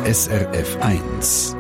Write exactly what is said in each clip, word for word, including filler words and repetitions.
S R F eins.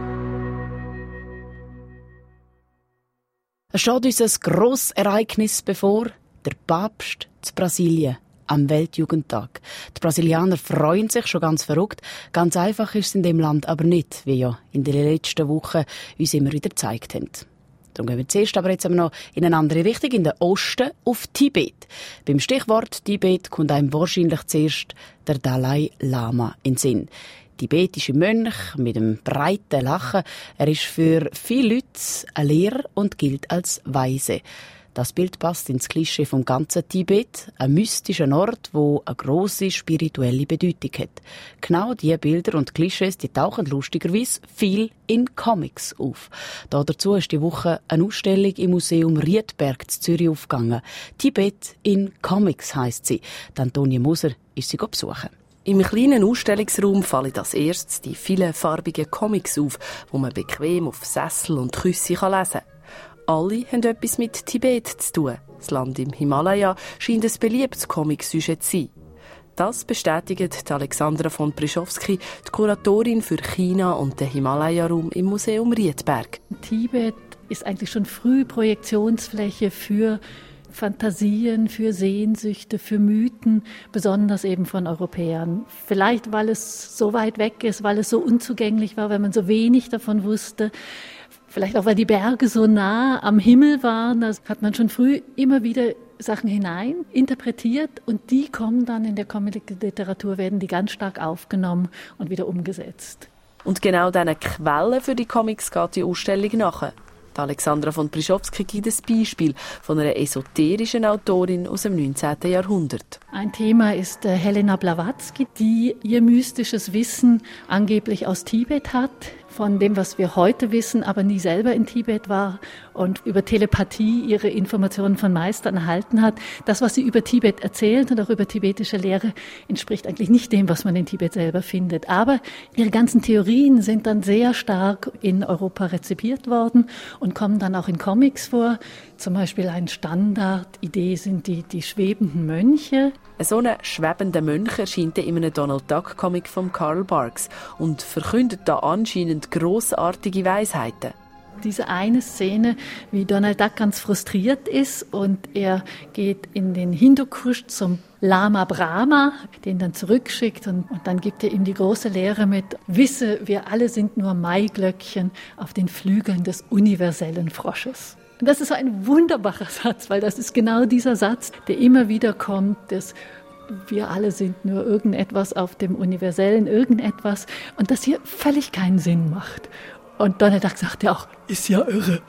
Es steht uns ein grosses Ereignis bevor, der Papst zu Brasilien am Weltjugendtag. Die Brasilianer freuen sich schon ganz verrückt. Ganz einfach ist es in dem Land aber nicht, wie ja in den letzten Wochen uns immer wieder gezeigt haben. Darum gehen wir zuerst aber jetzt noch in eine andere Richtung, in den Osten, auf Tibet. Beim Stichwort Tibet kommt einem wahrscheinlich zuerst der Dalai Lama in den Sinn. Tibetische Mönch mit einem breiten Lachen. Er ist für viele Leute ein Lehrer und gilt als Weise. Das Bild passt ins Klischee vom ganzen Tibet, ein mystischer Ort, wo eine grosse spirituelle Bedeutung hat. Genau diese Bilder und Klischees, die tauchen lustigerweise viel in Comics auf. Da dazu ist die Woche eine Ausstellung im Museum Riedberg in Zürich aufgegangen. Tibet in Comics heisst sie. Die Antonia Moser ist sie besuchen. Im kleinen Ausstellungsraum fallen als erstes die vielen farbigen Comics auf, die man bequem auf Sessel und Küsse lesen kann. Alle haben etwas mit Tibet zu tun. Das Land im Himalaya scheint ein beliebtes Comic-Sujet zu sein. Das bestätigt Alexandra von Prischowski, die Kuratorin für China und den Himalaya-Raum im Museum Riedberg. Tibet ist eigentlich schon früh Projektionsfläche für Fantasien, für Sehnsüchte, für Mythen, besonders eben von Europäern. Vielleicht, weil es so weit weg ist, weil es so unzugänglich war, weil man so wenig davon wusste. Vielleicht auch, weil die Berge so nah am Himmel waren. Da hat man schon früh immer wieder Sachen hinein interpretiert und die kommen dann in der Comic-Literatur, werden die ganz stark aufgenommen und wieder umgesetzt. Und genau diesen Quellen für die Comics geht die Ausstellung nach. Alexandra von Prischowski gibt ein Beispiel von einer esoterischen Autorin aus dem neunzehnten Jahrhundert. Ein Thema ist äh, Helena Blavatsky, die ihr mystisches Wissen angeblich aus Tibet hat, von dem, was wir heute wissen, aber nie selber in Tibet war und über Telepathie ihre Informationen von Meistern erhalten hat. Das, was sie über Tibet erzählt und auch über tibetische Lehre, entspricht eigentlich nicht dem, was man in Tibet selber findet. Aber ihre ganzen Theorien sind dann sehr stark in Europa rezipiert worden und kommen dann auch in Comics vor. Zum Beispiel eine Standardidee sind die, die schwebenden Mönche. So ein schwebender Mönch erscheint in einem Donald Duck Comic von Karl Barks und verkündet da anscheinend grossartige Weisheiten. Diese eine Szene, wie Donald Duck ganz frustriert ist und er geht in den Hindukusch zum Lama Brahma, den dann zurückschickt und, und dann gibt er ihm die große Lehre mit: Wisse, wir alle sind nur Maiglöckchen auf den Flügeln des universellen Frosches. Und das ist so ein wunderbarer Satz, weil das ist genau dieser Satz, der immer wieder kommt, dass wir alle sind nur irgendetwas auf dem universellen Irgendetwas und das hier völlig keinen Sinn macht. Und Donald Duck sagt ja auch, ist ja irre.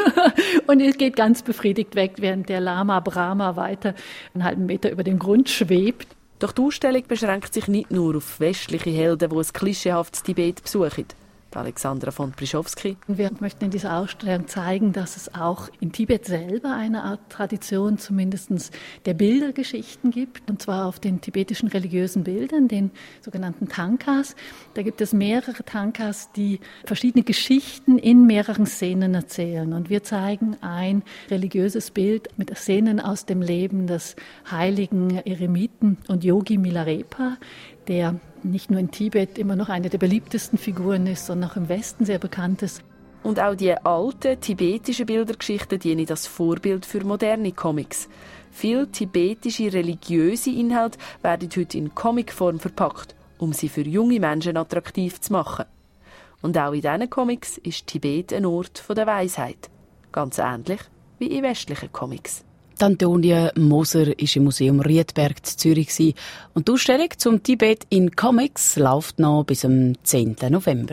Und er geht ganz befriedigt weg, während der Lama Brahma weiter einen halben Meter über dem Grund schwebt. Doch die Ausstellung beschränkt sich nicht nur auf westliche Helden, die ein klischeehaftes Tibet besuchen. Alexandra von Prischowski. Wir möchten in dieser Ausstellung zeigen, dass es auch in Tibet selber eine Art Tradition zumindest der Bildergeschichten gibt, und zwar auf den tibetischen religiösen Bildern, den sogenannten Tankas. Da gibt es mehrere Tankas, die verschiedene Geschichten in mehreren Szenen erzählen. Und wir zeigen ein religiöses Bild mit Szenen aus dem Leben des heiligen Eremiten und Yogi Milarepa, der nicht nur in Tibet immer noch eine der beliebtesten Figuren ist, sondern auch im Westen sehr bekannt ist. Und auch die alten tibetischen Bildergeschichten dienen als Vorbild für moderne Comics. Viele tibetische religiöse Inhalte werden heute in Comicform verpackt, um sie für junge Menschen attraktiv zu machen. Und auch in diesen Comics ist Tibet ein Ort der Weisheit. Ganz ähnlich wie in westlichen Comics. Antonia Moser war im Museum Riedberg in Zürich und die Ausstellung zum Tibet in Comics läuft noch bis zum zehnten November.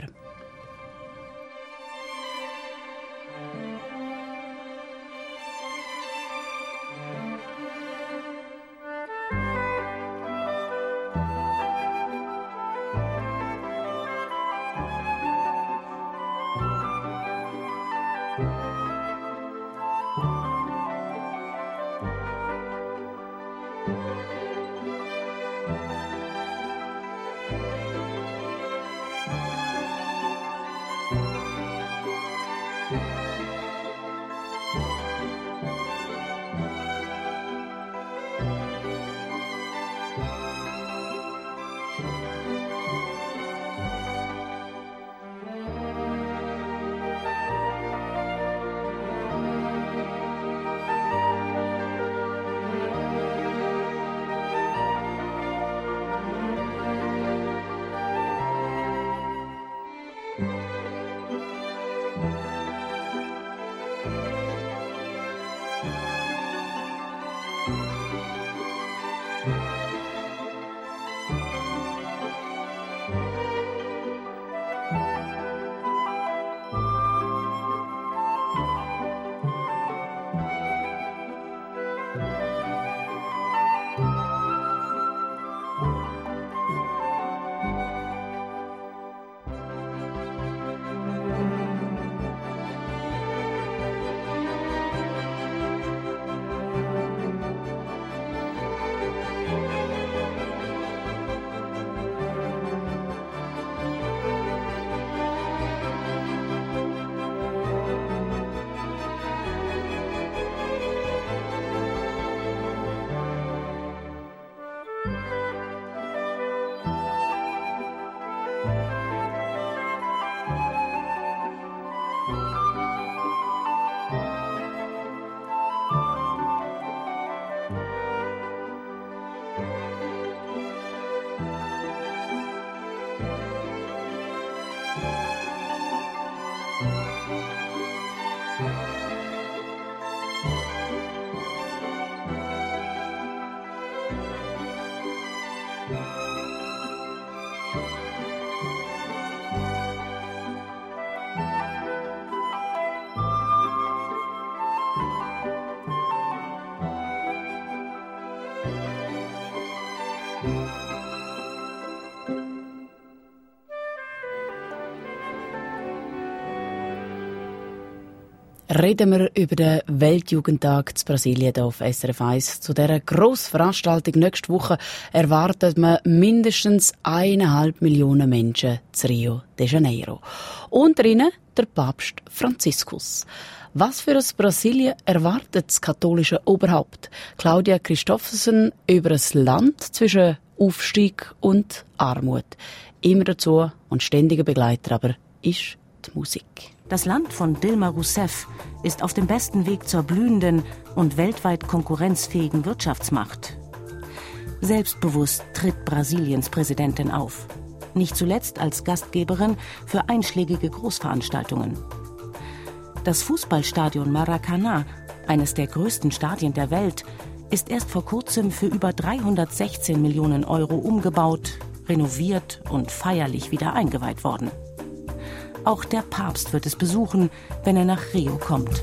Reden wir über den Weltjugendtag zu Brasilien hier auf S R F eins. Zu dieser Grossveranstaltung nächste Woche erwartet man mindestens eineinhalb Millionen Menschen zu Rio de Janeiro. Unter ihnen der Papst Franziskus. Was für ein Brasilien erwartet das katholische Oberhaupt? Claudia Christoffersen über ein Land zwischen Aufstieg und Armut. Immer dazu und ständiger Begleiter aber ist die Musik. Das Land von Dilma Rousseff ist auf dem besten Weg zur blühenden und weltweit konkurrenzfähigen Wirtschaftsmacht. Selbstbewusst tritt Brasiliens Präsidentin auf. Nicht zuletzt als Gastgeberin für einschlägige Großveranstaltungen. Das Fußballstadion Maracanã, eines der größten Stadien der Welt, ist erst vor kurzem für über dreihundertsechzehn Millionen Euro umgebaut, renoviert und feierlich wieder eingeweiht worden. Auch der Papst wird es besuchen, wenn er nach Rio kommt.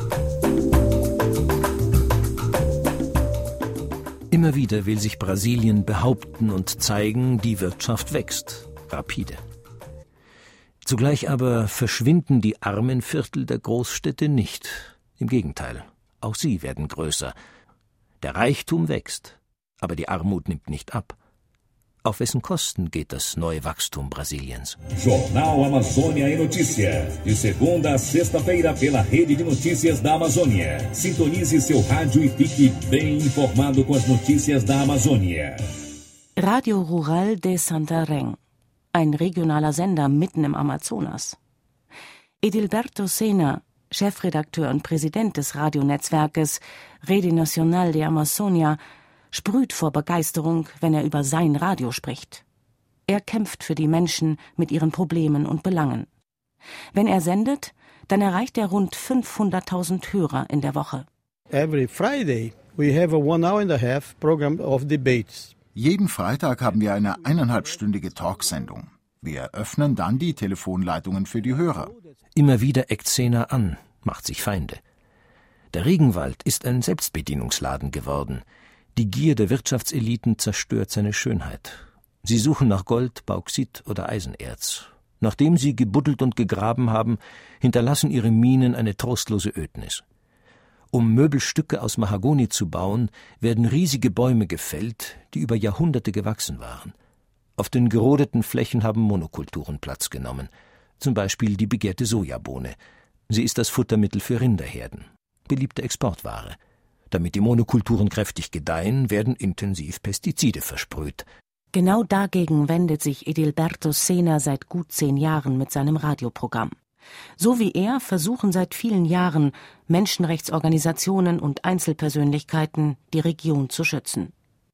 Immer wieder will sich Brasilien behaupten und zeigen, die Wirtschaft wächst, rapide. Zugleich aber verschwinden die armen Viertel der Großstädte nicht. Im Gegenteil, auch sie werden größer. Der Reichtum wächst, aber die Armut nimmt nicht ab. Auf wessen Kosten geht das neue Wachstum Brasiliens? Jornal Amazônia e Notícia. De segunda a sexta-feira pela Rede de Notícias da Amazônia. Sintonize seu rádio e fique bem informado com as notícias da Amazônia. Radio Rural de Santarém. Ein regionaler Sender mitten im Amazonas. Edilberto Sena, Chefredakteur und Präsident des Radionetzwerkes Rede Nacional de Amazônia, sprüht vor Begeisterung, wenn er über sein Radio spricht. Er kämpft für die Menschen mit ihren Problemen und Belangen. Wenn er sendet, dann erreicht er rund fünfhunderttausend Hörer in der Woche. Every Friday we have a one hour and a half program of debates. Jeden Freitag haben wir eine eineinhalbstündige Talksendung. Wir öffnen dann die Telefonleitungen für die Hörer. Immer wieder eckt Sena an, macht sich Feinde. Der Regenwald ist ein Selbstbedienungsladen geworden. Die Gier der Wirtschaftseliten zerstört seine Schönheit. Sie suchen nach Gold, Bauxit oder Eisenerz. Nachdem sie gebuddelt und gegraben haben, hinterlassen ihre Minen eine trostlose Ödnis. Um Möbelstücke aus Mahagoni zu bauen, werden riesige Bäume gefällt, die über Jahrhunderte gewachsen waren. Auf den gerodeten Flächen haben Monokulturen Platz genommen. Zum Beispiel die begehrte Sojabohne. Sie ist das Futtermittel für Rinderherden. Beliebte Exportware. Damit die Monokulturen kräftig gedeihen, werden intensiv Pestizide versprüht. Genau dagegen wendet sich Edilberto Sena seit gut zehn Jahren mit seinem Radioprogramm. So wie er versuchen seit vielen Jahren Menschenrechtsorganisationen und Einzelpersönlichkeiten, die Region zu schützen.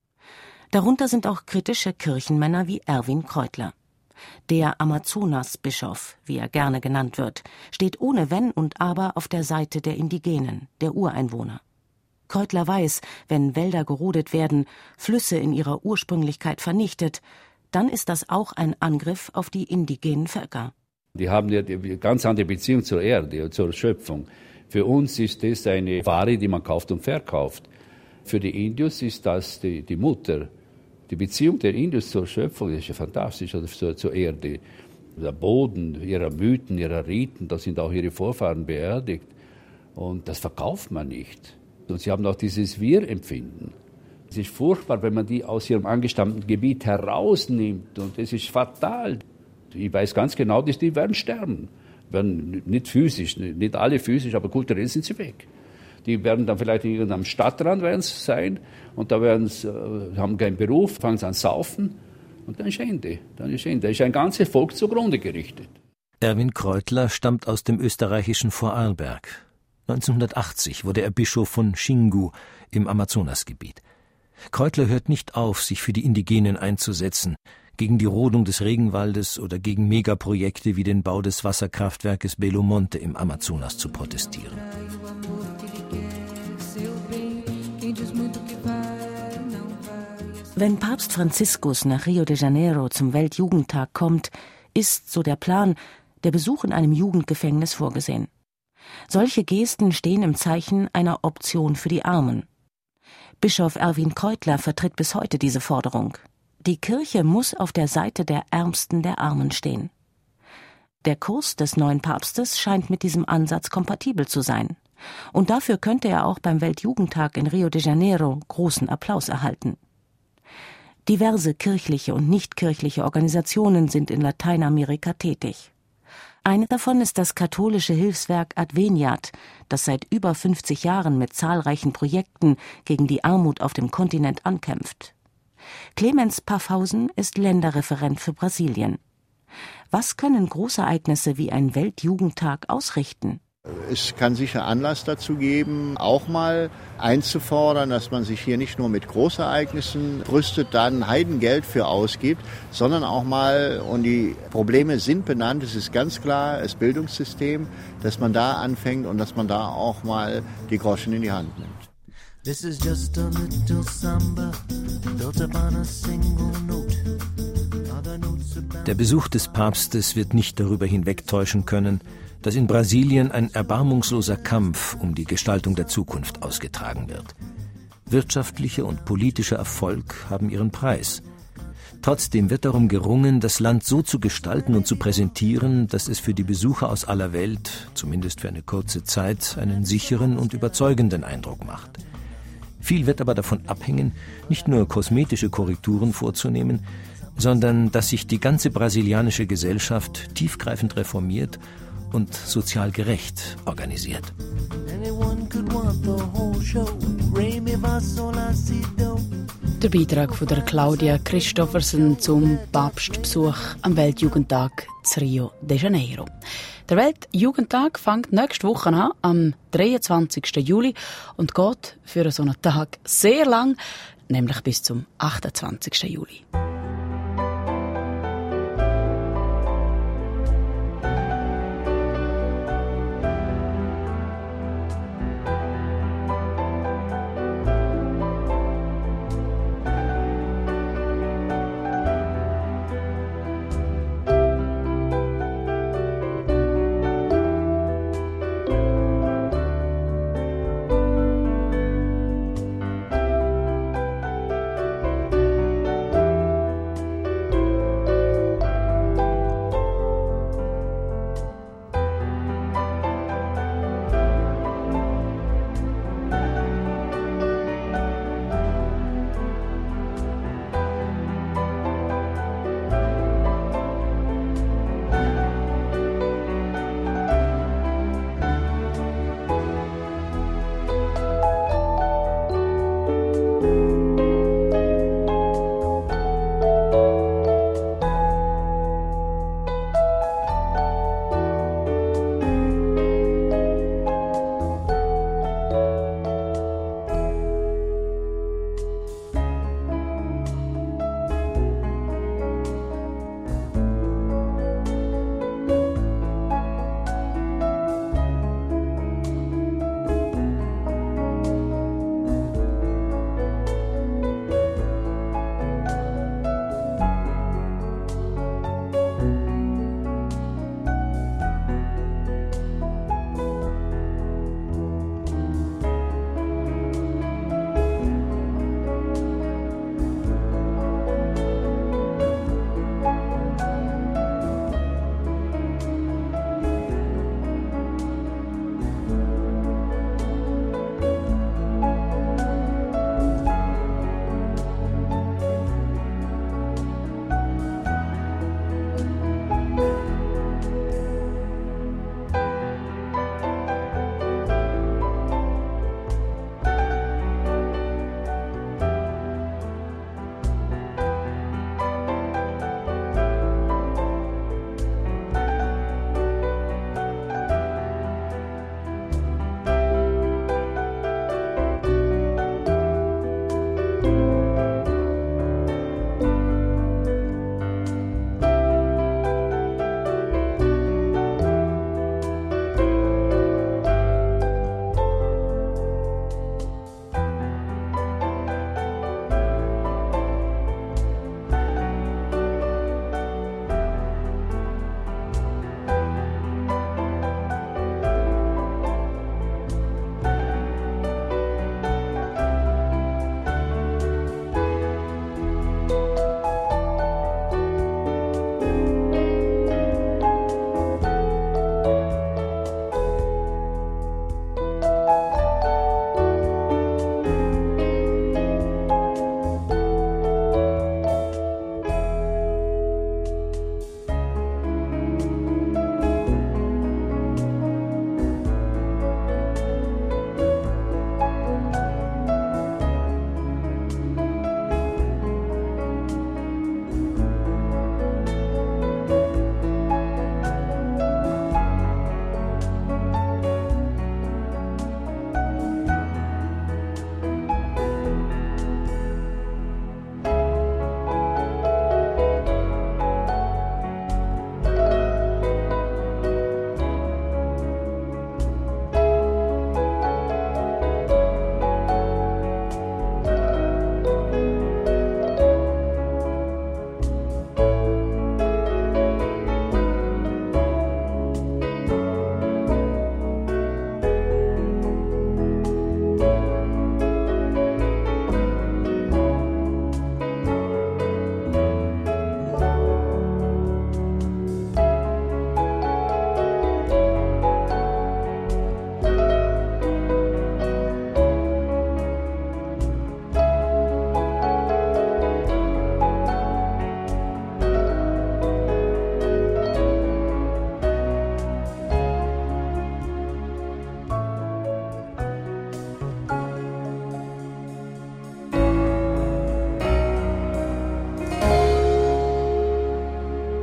Darunter sind auch kritische Kirchenmänner wie Erwin Kreutler. Der Amazonas-Bischof, wie er gerne genannt wird, steht ohne Wenn und Aber auf der Seite der Indigenen, der Ureinwohner. Kreutler weiß, wenn Wälder gerodet werden, Flüsse in ihrer Ursprünglichkeit vernichtet, dann ist das auch ein Angriff auf die indigenen Völker. Die haben ja eine ganz andere Beziehung zur Erde, zur Schöpfung. Für uns ist das eine Ware, die man kauft und verkauft. Für die Indios ist das die, die Mutter. Die Beziehung der Indios zur Schöpfung ist ja fantastisch, also zur, zur Erde. Der Boden ihrer Mythen, ihrer Riten, da sind auch ihre Vorfahren beerdigt. Und das verkauft man nicht. Und sie haben auch dieses Wir-Empfinden. Es ist furchtbar, wenn man die aus ihrem angestammten Gebiet herausnimmt. Und es ist fatal. Ich weiß ganz genau, dass die werden sterben. Werden nicht physisch, nicht alle physisch, aber kulturell sind sie weg. Die werden dann vielleicht in irgendeinem Stadtrand werden sie sein und da werden sie, äh, haben keinen Beruf, fangen sie an saufen und dann ist Ende. Dann ist Ende. Da ist ein ganzes Volk zugrunde gerichtet. Erwin Kreutler stammt aus dem österreichischen Vorarlberg. neunzehnhundertachtzig wurde er Bischof von Xingu im Amazonasgebiet. Kreutler hört nicht auf, sich für die Indigenen einzusetzen, gegen die Rodung des Regenwaldes oder gegen Megaprojekte wie den Bau des Wasserkraftwerkes Belo Monte im Amazonas zu protestieren. Wenn Papst Franziskus nach Rio de Janeiro zum Weltjugendtag kommt, ist, so der Plan, der Besuch in einem Jugendgefängnis vorgesehen. Solche Gesten stehen im Zeichen einer Option für die Armen. Bischof Erwin Keutler vertritt bis heute diese Forderung. Die Kirche muss auf der Seite der Ärmsten der Armen stehen. Der Kurs des neuen Papstes scheint mit diesem Ansatz kompatibel zu sein. Und dafür könnte er auch beim Weltjugendtag in Rio de Janeiro großen Applaus erhalten. Diverse kirchliche und nichtkirchliche Organisationen sind in Lateinamerika tätig. Eine davon ist das katholische Hilfswerk Adveniat, das seit über fünfzig Jahren mit zahlreichen Projekten gegen die Armut auf dem Kontinent ankämpft. Clemens Paffhausen ist Länderreferent für Brasilien. Was können Großereignisse wie ein Weltjugendtag ausrichten? Es kann sicher Anlass dazu geben, auch mal einzufordern, dass man sich hier nicht nur mit Großereignissen brüstet, dann Heidengeld für ausgibt, sondern auch mal, und die Probleme sind benannt, es ist ganz klar, das Bildungssystem, dass man da anfängt und dass man da auch mal die Groschen in die Hand nimmt. This is just a little samba, built upon a single note. Der Besuch des Papstes wird nicht darüber hinwegtäuschen können, dass in Brasilien ein erbarmungsloser Kampf um die Gestaltung der Zukunft ausgetragen wird. Wirtschaftlicher und politischer Erfolg haben ihren Preis. Trotzdem wird darum gerungen, das Land so zu gestalten und zu präsentieren, dass es für die Besucher aus aller Welt, zumindest für eine kurze Zeit, einen sicheren und überzeugenden Eindruck macht. Viel wird aber davon abhängen, nicht nur kosmetische Korrekturen vorzunehmen, sondern dass sich die ganze brasilianische Gesellschaft tiefgreifend reformiert und sozial gerecht organisiert. Der Beitrag von der Claudia Christoffersen zum Papstbesuch am Weltjugendtag zu Rio de Janeiro. Der Weltjugendtag fängt nächste Woche an, am dreiundzwanzigsten Juli, und geht für so einen Tag sehr lang, nämlich bis zum achtundzwanzigsten Juli.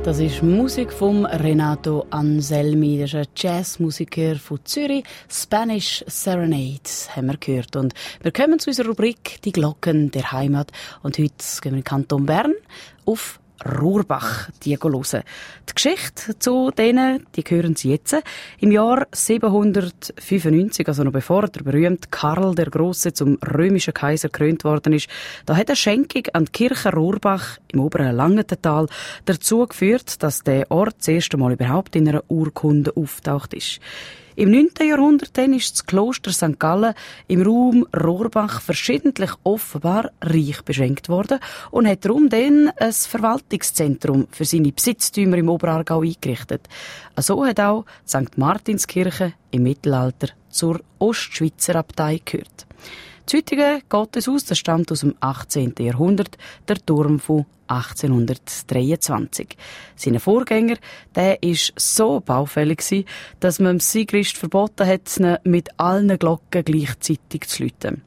Das ist Musik von Renato Anselmi, das ist ein Jazzmusiker von Zürich. Spanish Serenade haben wir gehört. Und wir kommen zu unserer Rubrik «Die Glocken der Heimat». Und heute gehen wir in den Kanton Bern auf Rohrbach, die hören. Die Geschichte zu denen, die hören Sie jetzt. Im Jahr siebenhundertfünfundneunzig, also noch bevor der berühmte Karl der Große zum römischen Kaiser gekrönt worden ist, da hat eine Schenkung an die Kirche Rohrbach im oberen Langenthal dazu geführt, dass der Ort das erste Mal überhaupt in einer Urkunde auftaucht ist. Im neunten Jahrhundert dann ist das Kloster Sankt Gallen im Raum Rohrbach verschiedentlich offenbar reich beschenkt worden und hat darum dann ein Verwaltungszentrum für seine Besitztümer im Oberaargau eingerichtet. So hat auch die Sankt Martinskirche im Mittelalter zur Ostschweizer Abtei gehört. Das heutige Gotteshaus, das stammt aus dem achtzehnten Jahrhundert, der Turm von achtzehnhundertdreiundzwanzig. Sein Vorgänger, der war so baufällig, dass man dem Sigrist verboten hat, ihn mit allen Glocken gleichzeitig zu läuten.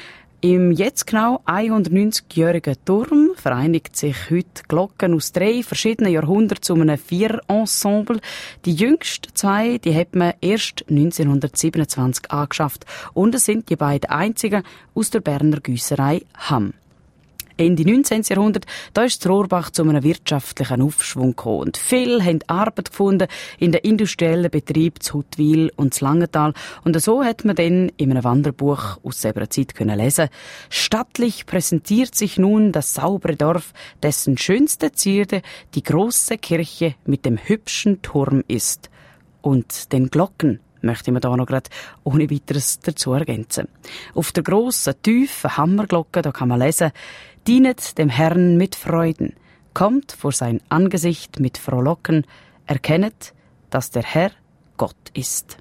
Im jetzt genau hundertneunzigjährigen Turm vereinigt sich heute Glocken aus drei verschiedenen Jahrhunderten zu einem Vier-Ensemble. Die jüngsten zwei, die hat man erst neunzehnhundertsiebenundzwanzig angeschafft und es sind die beiden einzigen aus der Berner Güsserei Hamm. Ende neunzehnten Jahrhundert, da ist Rohrbach zu einem wirtschaftlichen Aufschwung gekommen. Und viele haben Arbeit gefunden in den industriellen Betrieben zu Huttwil und zu Langenthal. Und so hat man dann in einem Wanderbuch aus selber Zeit können lesen: Stattlich präsentiert sich nun das saubere Dorf, dessen schönste Zierde die große Kirche mit dem hübschen Turm ist. Und den Glocken möchte man da noch grad ohne weiteres dazu ergänzen. Auf der grossen, tiefen Hammerglocke, da kann man lesen: Dienet dem Herrn mit Freuden, kommt vor sein Angesicht mit Frohlocken, erkennet, dass der Herr Gott ist.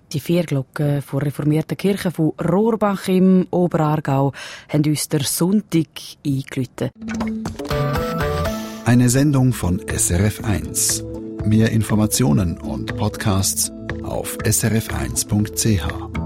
Die vier Glocken der reformierten Kirche von Rohrbach im Oberaargau haben uns der Sonntag eingeläutet. Eine Sendung von S R F eins. Mehr Informationen und Podcasts auf s r f eins punkt c h.